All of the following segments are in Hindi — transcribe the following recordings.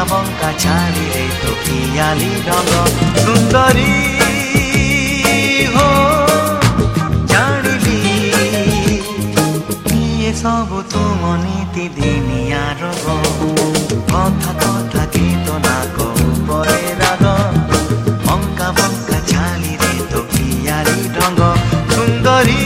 बंका छाली रे तो पियाली रंग सुंदरी हो जानिली ये सब तुम नीति दिनिया रग कथा कथा गीत नाक उपरे राग बंका बंका छाली रे तो पियाली रंग सुंदरी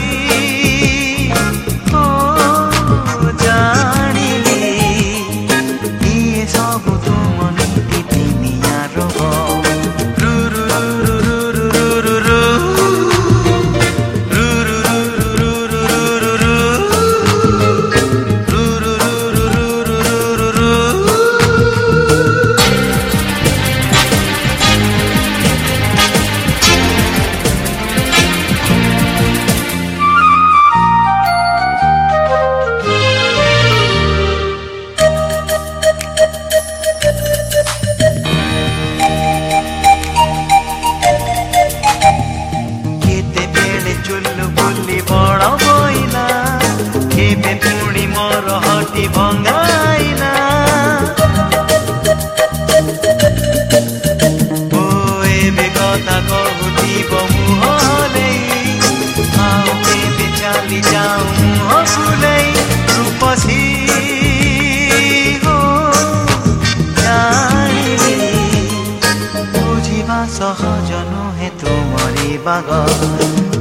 भंगाइला ओ एबे कथा कहूथिब मुहले आउ केबे चली जाऊ मुह फुलै रूपसी हो जानिली बुझिबा सहज नुहे तुमरी बाग